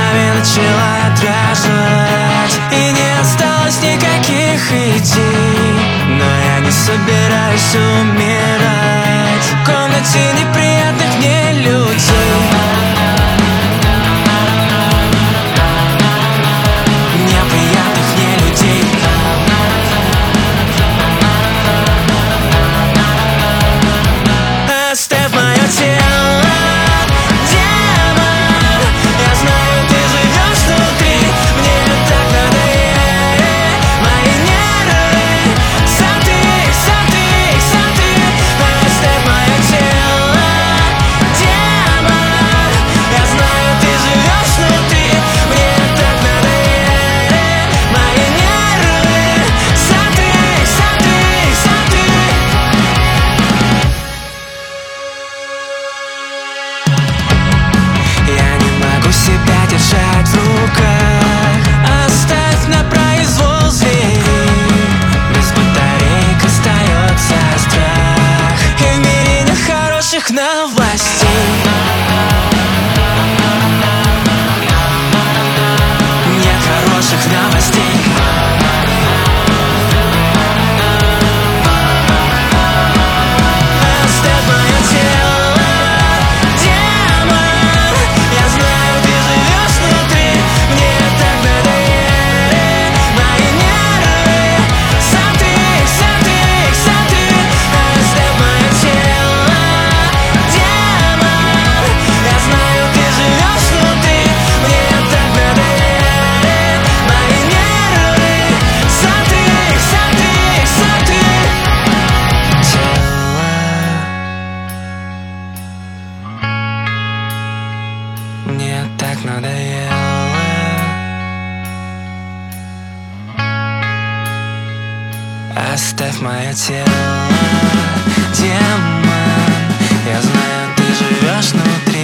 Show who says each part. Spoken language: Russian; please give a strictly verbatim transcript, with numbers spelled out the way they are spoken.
Speaker 1: нами начала отражать, и не осталось никаких идей. Но я не собираюсь умирать в комнате неприятных мне людей. Неприятных мне людей. Оставь мое тело, демон. Я знаю, ты живешь внутри. Мне так надоели мои нервы. Сам ты, сам ты, сам ты. Оставь мое тело, демон. Я знаю, ты живешь внутри. Мне так надоели мои нервы. Сам ты, сам ты, сам ты. Я не могу себя держать в руках. Оставь на произвол зверей. Без батареек остается страх, и в мире нет хороших новостей. Нет хороших новостей. Оставь мое тело, демон. Я знаю, ты живешь внутри. Мне так надоели мои нервы. Сам ты, сам ты, сам ты. Оставь мое тело, демон. Я знаю, ты живешь внутри. Мне так надоели мои нервы. Сам ты, сам ты, сам ты. Тело. Мне так надоело. Оставь мое тело, демон. Я знаю, ты живешь внутри.